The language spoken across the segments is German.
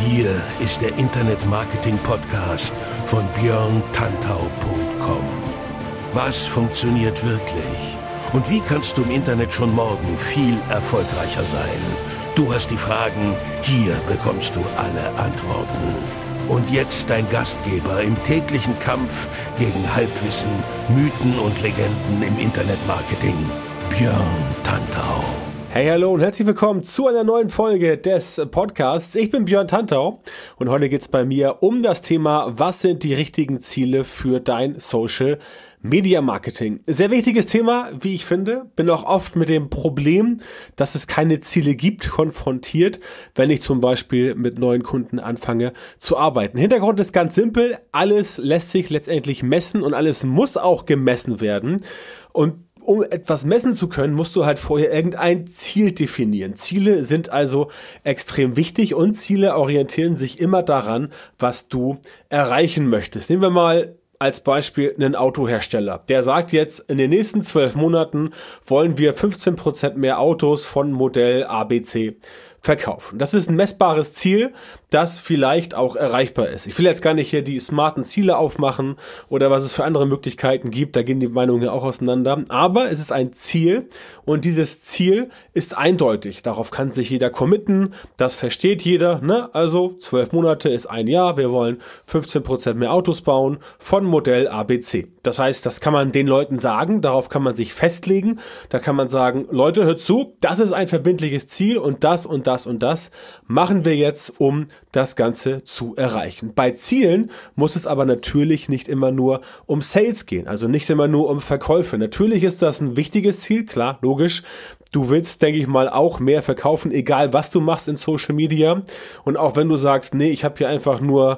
Hier ist der Internet-Marketing-Podcast von björntantau.com. Was funktioniert wirklich? Und wie kannst du im Internet schon morgen viel erfolgreicher sein? Du hast die Fragen, hier bekommst du alle Antworten. Und jetzt dein Gastgeber im täglichen Kampf gegen Halbwissen, Mythen und Legenden im Internetmarketing, Björn Tantau. Hey, hallo und herzlich willkommen zu einer neuen Folge des Podcasts. Ich bin Björn Tantau und heute geht es bei mir um das Thema, was sind die richtigen Ziele für dein Social Media Marketing. Sehr wichtiges Thema, wie ich finde. Bin auch oft mit dem Problem, dass es keine Ziele gibt, konfrontiert, wenn ich zum Beispiel mit neuen Kunden anfange zu arbeiten. Hintergrund ist ganz simpel. Alles lässt sich letztendlich messen und alles muss auch gemessen werden. Und um etwas messen zu können, musst du halt vorher irgendein Ziel definieren. Ziele sind also extrem wichtig und Ziele orientieren sich immer daran, was du erreichen möchtest. Nehmen wir mal als Beispiel einen Autohersteller. Der sagt jetzt, in den nächsten 12 Monaten wollen wir 15% mehr Autos von Modell ABC verkaufen. Das ist ein messbares Ziel, das vielleicht auch erreichbar ist. Ich will jetzt gar nicht hier die smarten Ziele aufmachen oder was es für andere Möglichkeiten gibt, da gehen die Meinungen ja auch auseinander, aber es ist ein Ziel und dieses Ziel ist eindeutig. Darauf kann sich jeder committen, das versteht jeder, ne? Also 12 Monate ist ein Jahr, wir wollen 15% mehr Autos bauen von Modell ABC. Das heißt, das kann man den Leuten sagen, darauf kann man sich festlegen, da kann man sagen, Leute, hört zu, das ist ein verbindliches Ziel und das und das und das machen wir jetzt, um das Ganze zu erreichen. Bei Zielen muss es aber natürlich nicht immer nur um Sales gehen, also nicht immer nur um Verkäufe. Natürlich ist das ein wichtiges Ziel, klar, logisch. Du willst, denke ich mal, auch mehr verkaufen, egal was du machst in Social Media. Und auch wenn du sagst, nee, ich habe hier einfach nur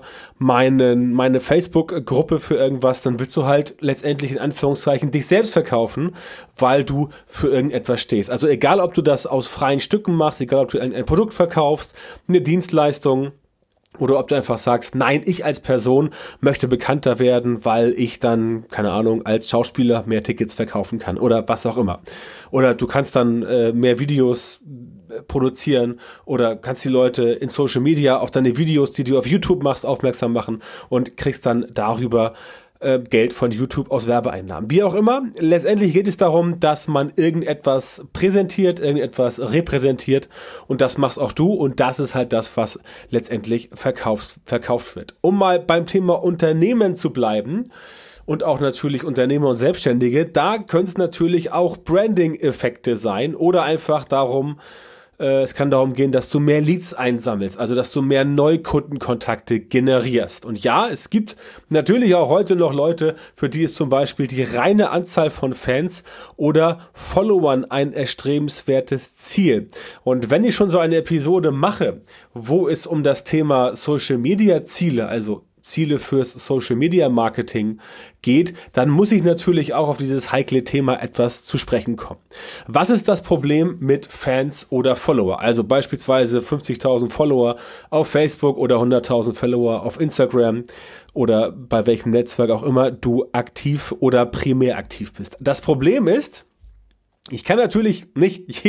meine Facebook-Gruppe für irgendwas, dann willst du halt letztendlich in Anführungszeichen dich selbst verkaufen, weil du für irgendetwas stehst. Also egal, ob du das aus freien Stücken machst, egal, ob du ein Produkt verkaufst, eine Dienstleistung, oder ob du einfach sagst, nein, ich als Person möchte bekannter werden, weil ich dann, keine Ahnung, als Schauspieler mehr Tickets verkaufen kann oder was auch immer. Oder du kannst dann mehr Videos produzieren oder kannst die Leute in Social Media auf deine Videos, die du auf YouTube machst, aufmerksam machen und kriegst dann darüber Geld von YouTube aus Werbeeinnahmen. Wie auch immer, letztendlich geht es darum, dass man irgendetwas präsentiert, irgendetwas repräsentiert und das machst auch du und das ist halt das, was letztendlich verkauft wird. Um mal beim Thema Unternehmen zu bleiben und auch natürlich Unternehmer und Selbstständige, da können es natürlich auch Branding-Effekte sein oder einfach darum, es kann darum gehen, dass du mehr Leads einsammelst, also dass du mehr Neukundenkontakte generierst. Und ja, es gibt natürlich auch heute noch Leute, für die ist zum Beispiel die reine Anzahl von Fans oder Followern ein erstrebenswertes Ziel. Und wenn ich schon so eine Episode mache, wo es um das Thema Social Media Ziele, also Ziele fürs Social Media Marketing geht, dann muss ich natürlich auch auf dieses heikle Thema etwas zu sprechen kommen. Was ist das Problem mit Fans oder Follower? Also beispielsweise 50.000 Follower auf Facebook oder 100.000 Follower auf Instagram oder bei welchem Netzwerk auch immer du aktiv oder primär aktiv bist. Das Problem ist, ich kann natürlich nicht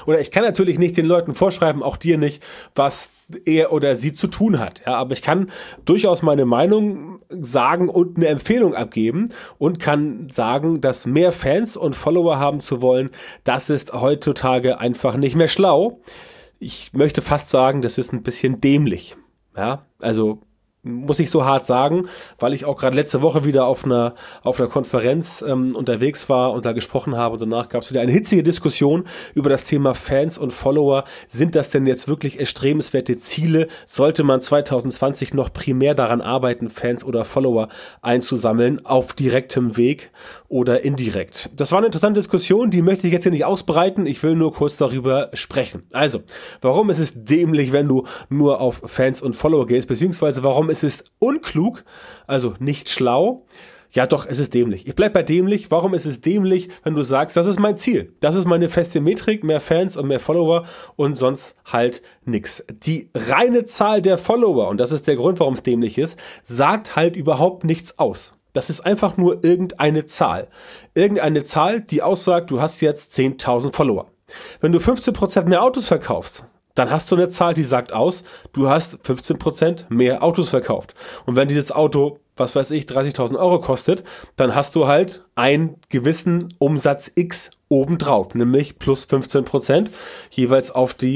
den Leuten vorschreiben, auch dir nicht, was er oder sie zu tun hat. Ja, aber ich kann durchaus meine Meinung sagen und eine Empfehlung abgeben und kann sagen, dass mehr Fans und Follower haben zu wollen, das ist heutzutage einfach nicht mehr schlau. Ich möchte fast sagen, das ist ein bisschen dämlich. Ja, also muss ich so hart sagen, weil ich auch gerade letzte Woche wieder auf einer Konferenz unterwegs war und da gesprochen habe und danach gab es wieder eine hitzige Diskussion über das Thema Fans und Follower. Sind das denn jetzt wirklich erstrebenswerte Ziele? Sollte man 2020 noch primär daran arbeiten, Fans oder Follower einzusammeln, auf direktem Weg oder indirekt? Das war eine interessante Diskussion, die möchte ich jetzt hier nicht ausbreiten. Ich will nur kurz darüber sprechen. Also, warum ist es dämlich, wenn du nur auf Fans und Follower gehst, beziehungsweise warum ist es unklug, also nicht schlau? Ja doch, es ist dämlich. Ich bleib bei dämlich. Warum ist es dämlich, wenn du sagst, das ist mein Ziel, das ist meine feste Metrik, mehr Fans und mehr Follower und sonst halt nix. Die reine Zahl der Follower, und das ist der Grund, warum es dämlich ist, sagt halt überhaupt nichts aus. Das ist einfach nur irgendeine Zahl. Irgendeine Zahl, die aussagt, du hast jetzt 10.000 Follower. Wenn du 15% mehr Autos verkaufst, dann hast du eine Zahl, die sagt aus, du hast 15% mehr Autos verkauft. Und wenn dieses Auto, was weiß ich, 30.000 Euro kostet, dann hast du halt einen gewissen Umsatz X obendrauf, nämlich plus 15% jeweils auf die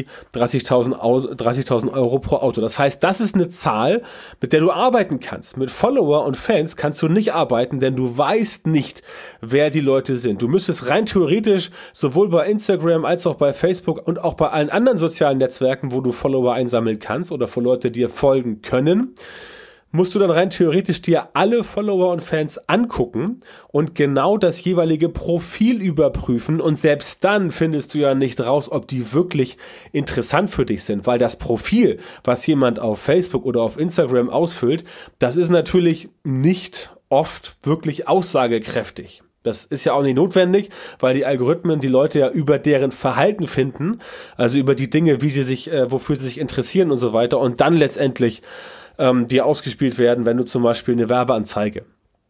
30.000 Euro pro Auto. Das heißt, das ist eine Zahl, mit der du arbeiten kannst. Mit Follower und Fans kannst du nicht arbeiten, denn du weißt nicht, wer die Leute sind. Du müsstest rein theoretisch sowohl bei Instagram als auch bei Facebook und auch bei allen anderen sozialen Netzwerken, wo du Follower einsammeln kannst oder für Leute dir folgen können, musst du dann rein theoretisch dir alle Follower und Fans angucken und genau das jeweilige Profil überprüfen, und selbst dann findest du ja nicht raus, ob die wirklich interessant für dich sind, weil das Profil, was jemand auf Facebook oder auf Instagram ausfüllt, das ist natürlich nicht oft wirklich aussagekräftig. Das ist ja auch nicht notwendig, weil die Algorithmen die Leute ja über deren Verhalten finden, also über die Dinge, wie sie sich, wofür sie sich interessieren und so weiter, und dann letztendlich die ausgespielt werden, wenn du zum Beispiel eine Werbeanzeige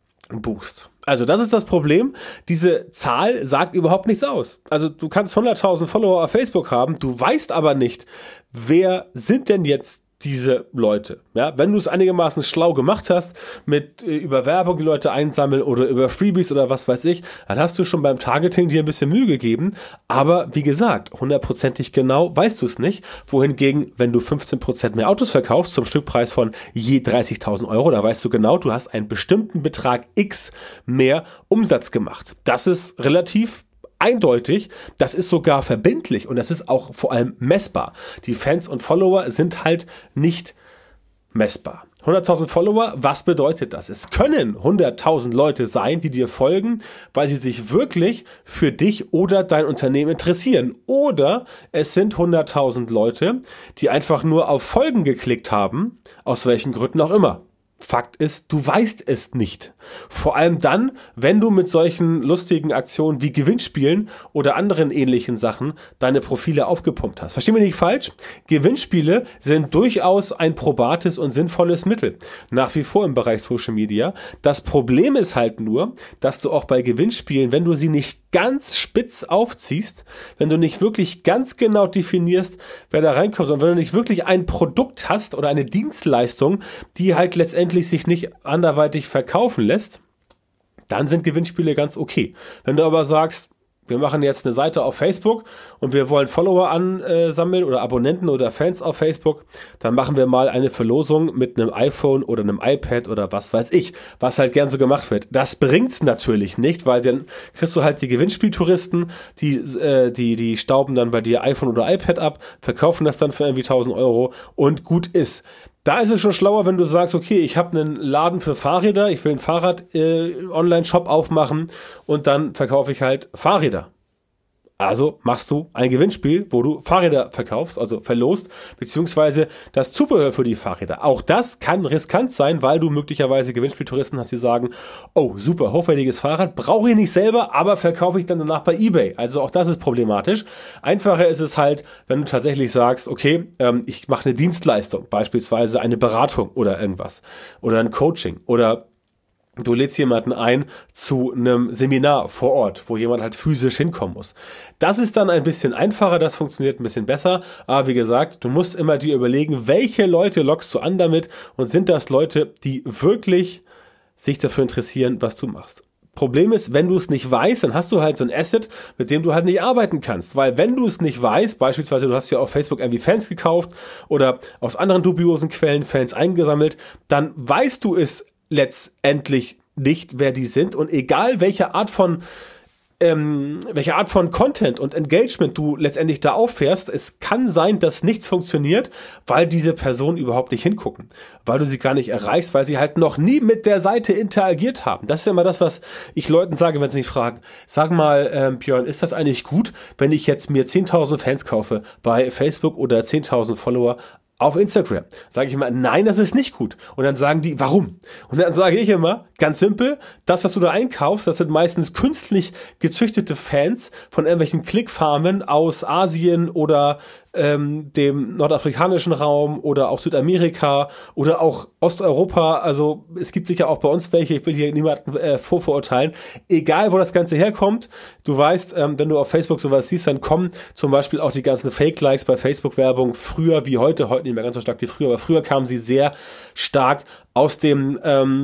buchst. Also das ist das Problem. Diese Zahl sagt überhaupt nichts aus. Also du kannst 100.000 Follower auf Facebook haben, du weißt aber nicht, wer sind denn jetzt diese Leute. Ja, wenn du es einigermaßen schlau gemacht hast, mit über Werbung die Leute einsammeln oder über Freebies oder was weiß ich, dann hast du schon beim Targeting dir ein bisschen Mühe gegeben. Aber wie gesagt, 100%ig genau weißt du es nicht. Wohingegen, wenn du 15% mehr Autos verkaufst zum Stückpreis von je 30.000 Euro, da weißt du genau, du hast einen bestimmten Betrag X mehr Umsatz gemacht. Das ist relativ eindeutig, das ist sogar verbindlich und das ist auch vor allem messbar. Die Fans und Follower sind halt nicht messbar. 100.000 Follower, was bedeutet das? Es können 100.000 Leute sein, die dir folgen, weil sie sich wirklich für dich oder dein Unternehmen interessieren. Oder es sind 100.000 Leute, die einfach nur auf Folgen geklickt haben, aus welchen Gründen auch immer. Fakt ist, du weißt es nicht. Vor allem dann, wenn du mit solchen lustigen Aktionen wie Gewinnspielen oder anderen ähnlichen Sachen deine Profile aufgepumpt hast. Versteh mich nicht falsch, Gewinnspiele sind durchaus ein probates und sinnvolles Mittel. Nach wie vor im Bereich Social Media. Das Problem ist halt nur, dass du auch bei Gewinnspielen, wenn du sie nicht ganz spitz aufziehst, wenn du nicht wirklich ganz genau definierst, wer da reinkommt, und wenn du nicht wirklich ein Produkt hast oder eine Dienstleistung, die halt letztendlich sich nicht anderweitig verkaufen lässt, dann sind Gewinnspiele ganz okay. Wenn du aber sagst, wir machen jetzt eine Seite auf Facebook und wir wollen Follower ansammeln oder Abonnenten oder Fans auf Facebook, dann machen wir mal eine Verlosung mit einem iPhone oder einem iPad oder was weiß ich, was halt gern so gemacht wird. Das bringt's natürlich nicht, weil dann kriegst du halt die Gewinnspieltouristen, die stauben dann bei dir iPhone oder iPad ab, verkaufen das dann für irgendwie 1.000 Euro und gut ist. Da ist es schon schlauer, wenn du sagst, okay, ich habe einen Laden für Fahrräder, ich will einen Fahrrad-Online-Shop aufmachen und dann verkaufe ich halt Fahrräder. Also machst du ein Gewinnspiel, wo du Fahrräder verkaufst, also verlost, beziehungsweise das Zubehör für die Fahrräder. Auch das kann riskant sein, weil du möglicherweise Gewinnspieltouristen hast, die sagen, oh, super, hochwertiges Fahrrad, brauche ich nicht selber, aber verkaufe ich dann danach bei eBay. Also auch das ist problematisch. Einfacher ist es halt, wenn du tatsächlich sagst, okay, ich mache eine Dienstleistung, beispielsweise eine Beratung oder irgendwas oder ein Coaching oder du lädst jemanden ein zu einem Seminar vor Ort, wo jemand halt physisch hinkommen muss. Das ist dann ein bisschen einfacher, das funktioniert ein bisschen besser. Aber wie gesagt, du musst immer dir überlegen, welche Leute lockst du an damit und sind das Leute, die wirklich sich dafür interessieren, was du machst. Problem ist, wenn du es nicht weißt, dann hast du halt so ein Asset, mit dem du halt nicht arbeiten kannst. Weil wenn du es nicht weißt, beispielsweise du hast ja auf Facebook irgendwie Fans gekauft oder aus anderen dubiosen Quellen Fans eingesammelt, dann weißt du es letztendlich nicht, wer die sind, und egal welche Art von Content und Engagement du letztendlich da auffährst, es kann sein, dass nichts funktioniert, weil diese Personen überhaupt nicht hingucken, weil du sie gar nicht erreichst, weil sie halt noch nie mit der Seite interagiert haben. Das ist ja immer das, was ich Leuten sage, wenn sie mich fragen, sag mal, Björn, ist das eigentlich gut, wenn ich jetzt mir 10.000 Fans kaufe bei Facebook oder 10.000 Follower auf Instagram? Sage ich immer, nein, das ist nicht gut. Und dann sagen die, warum? Und dann sage ich immer, ganz simpel, das, was du da einkaufst, das sind meistens künstlich gezüchtete Fans von irgendwelchen Clickfarmen aus Asien oder dem nordafrikanischen Raum oder auch Südamerika oder auch Osteuropa. Also es gibt sicher auch bei uns welche, ich will hier niemanden vorverurteilen. Egal, wo das Ganze herkommt, du weißt, wenn du auf Facebook sowas siehst, dann kommen zum Beispiel auch die ganzen Fake-Likes bei Facebook-Werbung früher wie heute nicht mehr ganz so stark wie früher, aber früher kamen sie sehr stark aus dem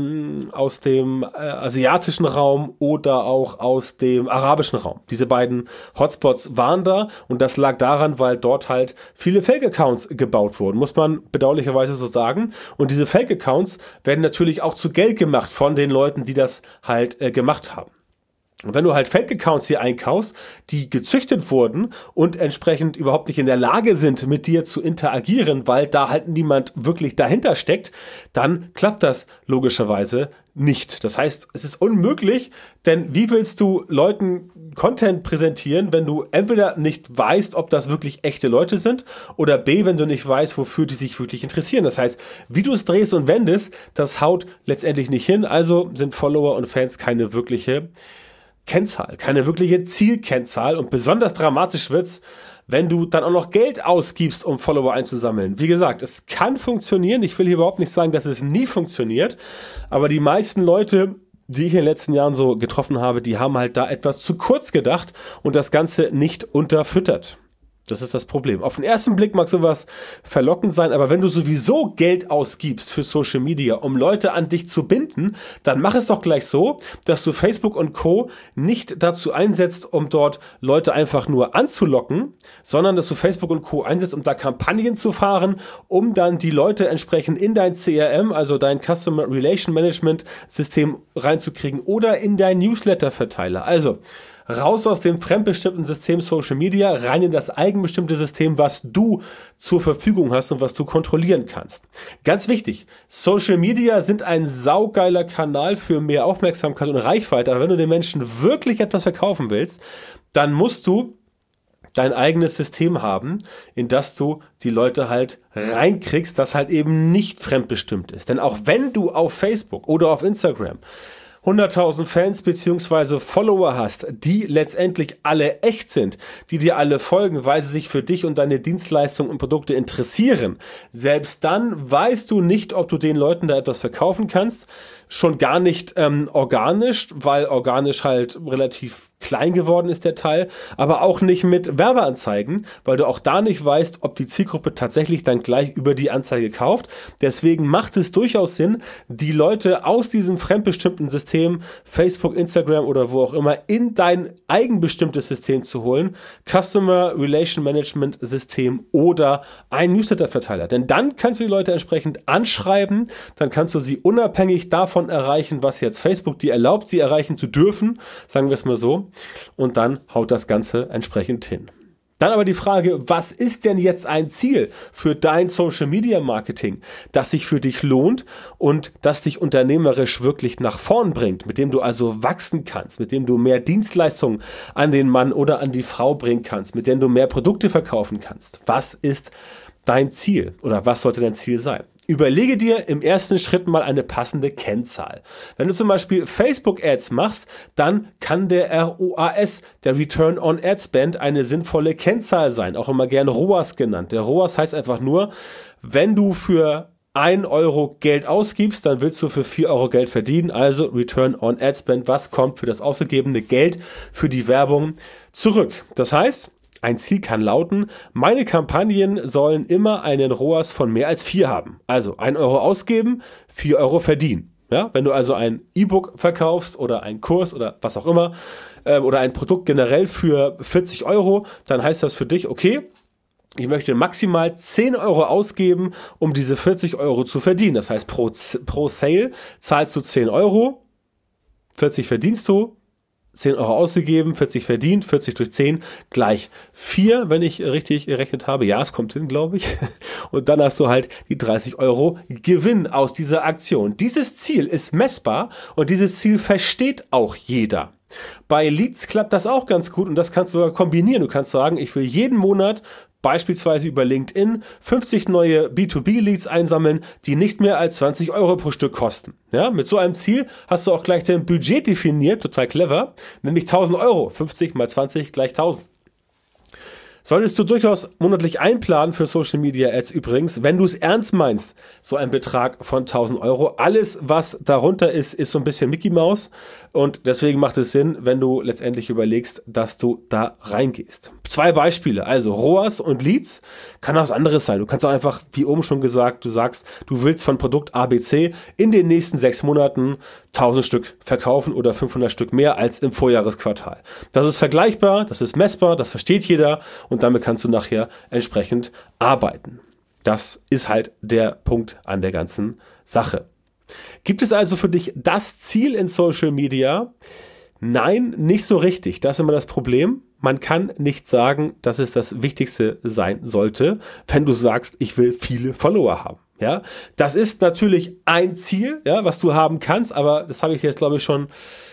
asiatischen Raum oder auch aus dem arabischen Raum. Diese beiden Hotspots waren da und das lag daran, weil dort halt viele Fake-Accounts gebaut wurden, muss man bedauerlicherweise so sagen. Und diese Fake-Accounts werden natürlich auch zu Geld gemacht von den Leuten, die das halt gemacht haben. Und wenn du halt Fake-Accounts hier einkaufst, die gezüchtet wurden und entsprechend überhaupt nicht in der Lage sind, mit dir zu interagieren, weil da halt niemand wirklich dahinter steckt, dann klappt das logischerweise nicht. Das heißt, es ist unmöglich, denn wie willst du Leuten Content präsentieren, wenn du entweder nicht weißt, ob das wirklich echte Leute sind oder B, wenn du nicht weißt, wofür die sich wirklich interessieren. Das heißt, wie du es drehst und wendest, das haut letztendlich nicht hin. Also sind Follower und Fans keine wirkliche Kennzahl, keine wirkliche Zielkennzahl und besonders dramatisch wird's, wenn du dann auch noch Geld ausgibst, um Follower einzusammeln. Wie gesagt, es kann funktionieren. Ich will hier überhaupt nicht sagen, dass es nie funktioniert, aber die meisten Leute, die ich in den letzten Jahren so getroffen habe, die haben halt da etwas zu kurz gedacht und das Ganze nicht unterfüttert. Das ist das Problem. Auf den ersten Blick mag sowas verlockend sein, aber wenn du sowieso Geld ausgibst für Social Media, um Leute an dich zu binden, dann mach es doch gleich so, dass du Facebook und Co. nicht dazu einsetzt, um dort Leute einfach nur anzulocken, sondern dass du Facebook und Co. einsetzt, um da Kampagnen zu fahren, um dann die Leute entsprechend in dein CRM, also dein Customer Relation Management System reinzukriegen oder in dein Newsletter-Verteiler. Also raus aus dem fremdbestimmten System Social Media, rein in das eigenbestimmte System, was du zur Verfügung hast und was du kontrollieren kannst. Ganz wichtig, Social Media sind ein saugeiler Kanal für mehr Aufmerksamkeit und Reichweite, aber wenn du den Menschen wirklich etwas verkaufen willst, dann musst du dein eigenes System haben, in das du die Leute halt reinkriegst, das halt eben nicht fremdbestimmt ist. Denn auch wenn du auf Facebook oder auf Instagram 100.000 Fans bzw. Follower hast, die letztendlich alle echt sind, die dir alle folgen, weil sie sich für dich und deine Dienstleistungen und Produkte interessieren. Selbst dann weißt du nicht, ob du den Leuten da etwas verkaufen kannst. Schon gar nicht organisch, weil organisch halt relativ klein geworden ist der Teil, aber auch nicht mit Werbeanzeigen, weil du auch da nicht weißt, ob die Zielgruppe tatsächlich dann gleich über die Anzeige kauft. Deswegen macht es durchaus Sinn, die Leute aus diesem fremdbestimmten System, Facebook, Instagram oder wo auch immer, in dein eigenbestimmtes System zu holen, Customer Relation Management System oder ein Newsletter-Verteiler. Denn dann kannst du die Leute entsprechend anschreiben, dann kannst du sie unabhängig davon erreichen, was jetzt Facebook dir erlaubt, sie erreichen zu dürfen, sagen wir es mal so. Und dann haut das Ganze entsprechend hin. Dann aber die Frage, was ist denn jetzt ein Ziel für dein Social Media Marketing, das sich für dich lohnt und das dich unternehmerisch wirklich nach vorn bringt, mit dem du also wachsen kannst, mit dem du mehr Dienstleistungen an den Mann oder an die Frau bringen kannst, mit dem du mehr Produkte verkaufen kannst. Was ist dein Ziel oder was sollte dein Ziel sein? Überlege dir im ersten Schritt mal eine passende Kennzahl. Wenn du zum Beispiel Facebook-Ads machst, dann kann der ROAS, der Return on Ad Spend, eine sinnvolle Kennzahl sein, auch immer gern ROAS genannt. Der ROAS heißt einfach nur, wenn du für 1 Euro Geld ausgibst, dann willst du für 4 Euro Geld verdienen, also Return on Ad Spend, was kommt für das ausgegebene Geld für die Werbung zurück. Das heißt, ein Ziel kann lauten, meine Kampagnen sollen immer einen ROAS von mehr als 4 haben. Also 1 Euro ausgeben, 4 Euro verdienen. Ja, wenn du also ein E-Book verkaufst oder einen Kurs oder was auch immer oder ein Produkt generell für 40 Euro, dann heißt das für dich, okay, ich möchte maximal 10 Euro ausgeben, um diese 40 Euro zu verdienen. Das heißt, pro Sale zahlst du 10 Euro, 40 verdienst du, 10 Euro ausgegeben, 40 verdient, 40 durch 10 gleich 4, wenn ich richtig gerechnet habe. Ja, es kommt hin, glaube ich. Und dann hast du halt die 30 Euro Gewinn aus dieser Aktion. Dieses Ziel ist messbar und dieses Ziel versteht auch jeder. Bei Leads klappt das auch ganz gut und das kannst du sogar kombinieren. Du kannst sagen, ich will jeden Monat beispielsweise über LinkedIn 50 neue B2B-Leads einsammeln, die nicht mehr als 20 Euro pro Stück kosten. Ja, mit so einem Ziel hast du auch gleich dein Budget definiert, total clever, nämlich 1000 Euro. 50 mal 20 gleich 1000. Solltest du durchaus monatlich einplanen für Social Media Ads übrigens, wenn du es ernst meinst, so ein Betrag von 1.000 Euro. Alles, was darunter ist, ist so ein bisschen Mickey Mouse und deswegen macht es Sinn, wenn du letztendlich überlegst, dass du da reingehst. 2 Beispiele, also ROAS und Leads, kann auch was anderes sein. Du kannst auch einfach, wie oben schon gesagt, du sagst, du willst von Produkt ABC in den nächsten 6 Monaten 1.000 Stück verkaufen oder 500 Stück mehr als im Vorjahresquartal. Das ist vergleichbar, das ist messbar, das versteht jeder und damit kannst du nachher entsprechend arbeiten. Das ist halt der Punkt an der ganzen Sache. Gibt es also für dich das Ziel in Social Media? Nein, nicht so richtig. Das ist immer das Problem. Man kann nicht sagen, dass es das Wichtigste sein sollte, wenn du sagst, ich will viele Follower haben. Ja, das ist natürlich ein Ziel, ja, was du haben kannst, aber das habe ich jetzt, glaube ich, schon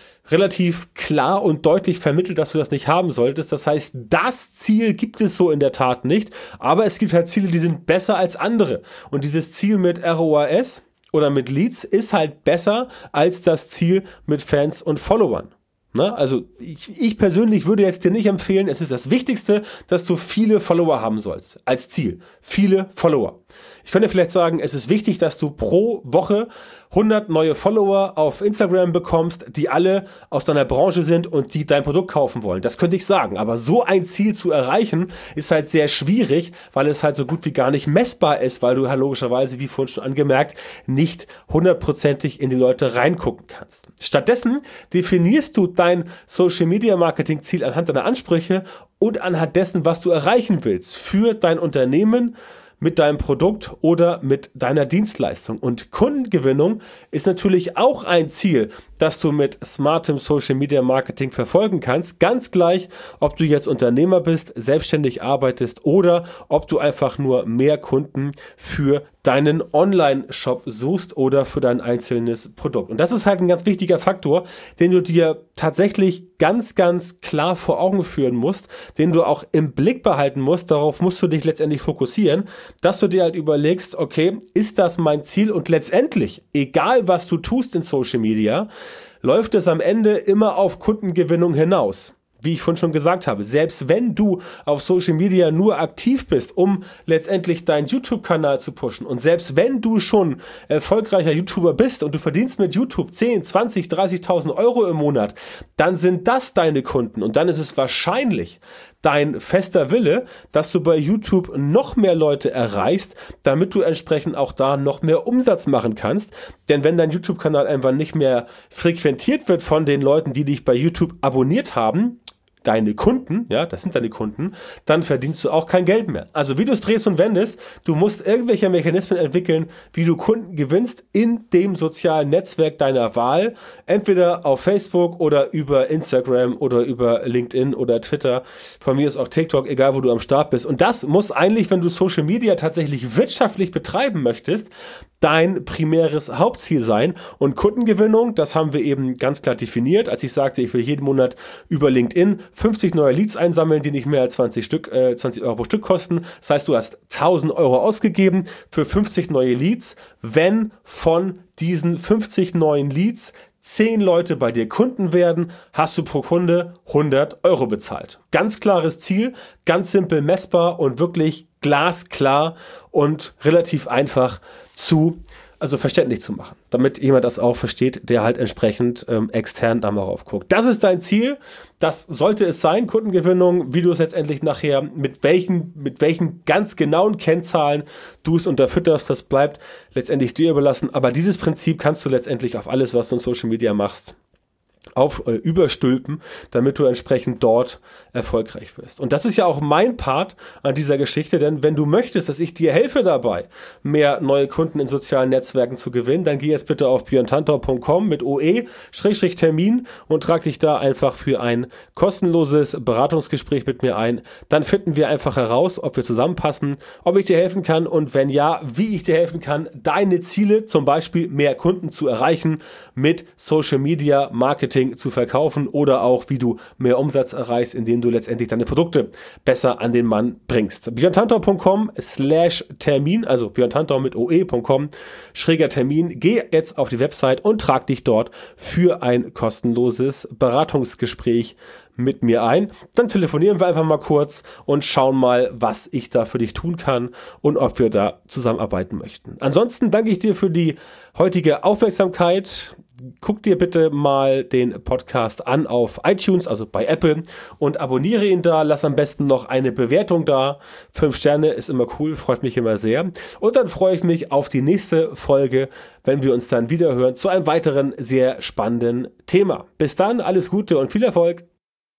relativ klar und deutlich vermittelt, dass du das nicht haben solltest. Das heißt, das Ziel gibt es so in der Tat nicht, aber es gibt halt Ziele, die sind besser als andere. Und dieses Ziel mit ROAS oder mit Leads ist halt besser als das Ziel mit Fans und Followern. Ne? Also ich persönlich würde jetzt dir nicht empfehlen, es ist das Wichtigste, dass du viele Follower haben sollst, als Ziel. Viele Follower. Ich könnte vielleicht sagen, es ist wichtig, dass du pro Woche 100 neue Follower auf Instagram bekommst, die alle aus deiner Branche sind und die dein Produkt kaufen wollen. Das könnte ich sagen. Aber so ein Ziel zu erreichen, ist halt sehr schwierig, weil es halt so gut wie gar nicht messbar ist, weil du halt logischerweise, wie vorhin schon angemerkt, nicht 100%ig in die Leute reingucken kannst. Stattdessen definierst du dein Social Media Marketing Ziel anhand deiner Ansprüche und anhand dessen, was du erreichen willst für dein Unternehmen, mit deinem Produkt oder mit deiner Dienstleistung. Und Kundengewinnung ist natürlich auch ein Ziel, das du mit smartem Social Media Marketing verfolgen kannst. Ganz gleich, ob du jetzt Unternehmer bist, selbstständig arbeitest oder ob du einfach nur mehr Kunden für deinen Online-Shop suchst oder für dein einzelnes Produkt. Und das ist halt ein ganz wichtiger Faktor, den du dir tatsächlich ganz, ganz klar vor Augen führen musst, den du auch im Blick behalten musst. Darauf musst du dich letztendlich fokussieren, dass du dir halt überlegst, okay, ist das mein Ziel? Und letztendlich, egal was du tust in Social Media, läuft es am Ende immer auf Kundengewinnung hinaus. Wie ich vorhin schon gesagt habe, selbst wenn du auf Social Media nur aktiv bist, um letztendlich deinen YouTube-Kanal zu pushen und selbst wenn du schon erfolgreicher YouTuber bist und du verdienst mit YouTube 10, 20, 30.000 Euro im Monat, dann sind das deine Kunden und dann ist es wahrscheinlich dein fester Wille, dass du bei YouTube noch mehr Leute erreichst, damit du entsprechend auch da noch mehr Umsatz machen kannst. Denn wenn dein YouTube-Kanal einfach nicht mehr frequentiert wird von den Leuten, die dich bei YouTube abonniert haben, deine Kunden, ja, das sind deine Kunden, dann verdienst du auch kein Geld mehr. Also wie du es drehst und wendest, du musst irgendwelche Mechanismen entwickeln, wie du Kunden gewinnst in dem sozialen Netzwerk deiner Wahl, entweder auf Facebook oder über Instagram oder über LinkedIn oder Twitter, von mir ist auch TikTok, egal wo du am Start bist. Und das muss eigentlich, wenn du Social Media tatsächlich wirtschaftlich betreiben möchtest, dein primäres Hauptziel sein. Und Kundengewinnung, das haben wir eben ganz klar definiert, als ich sagte, ich will jeden Monat über LinkedIn 50 neue Leads einsammeln, die nicht mehr als 20 Euro pro Stück kosten. Das heißt, du hast 1.000 Euro ausgegeben für 50 neue Leads. Wenn von diesen 50 neuen Leads 10 Leute bei dir Kunden werden, hast du pro Kunde 100 Euro bezahlt. Ganz klares Ziel, ganz simpel messbar und wirklich glasklar und relativ einfach verständlich zu machen, damit jemand das auch versteht, der halt entsprechend extern da mal rauf guckt. Das ist dein Ziel, das sollte es sein, Kundengewinnung, wie du es letztendlich nachher, mit welchen ganz genauen Kennzahlen du es unterfütterst, das bleibt letztendlich dir überlassen, aber dieses Prinzip kannst du letztendlich auf alles, was du in Social Media machst, überstülpen, damit du entsprechend dort erfolgreich wirst. Und das ist ja auch mein Part an dieser Geschichte, denn wenn du möchtest, dass ich dir helfe dabei, mehr neue Kunden in sozialen Netzwerken zu gewinnen, dann geh jetzt bitte auf björntantau.com mit OE/Termin und trag dich da einfach für ein kostenloses Beratungsgespräch mit mir ein. Dann finden wir einfach heraus, ob wir zusammenpassen, ob ich dir helfen kann und wenn ja, wie ich dir helfen kann, deine Ziele, zum Beispiel mehr Kunden zu erreichen mit Social Media Marketing Marketing zu verkaufen oder auch, wie du mehr Umsatz erreichst, indem du letztendlich deine Produkte besser an den Mann bringst. björntantau.com/Termin, also björntantau mit oe.com/Termin. Geh jetzt auf die Website und trag dich dort für ein kostenloses Beratungsgespräch mit mir ein. Dann telefonieren wir einfach mal kurz und schauen mal, was ich da für dich tun kann und ob wir da zusammenarbeiten möchten. Ansonsten danke ich dir für die heutige Aufmerksamkeit. Guck dir bitte mal den Podcast an auf iTunes, also bei Apple, und abonniere ihn da. Lass am besten noch eine Bewertung da. 5 Sterne ist immer cool, freut mich immer sehr. Und dann freue ich mich auf die nächste Folge, wenn wir uns dann wieder hören zu einem weiteren sehr spannenden Thema. Bis dann, alles Gute und viel Erfolg.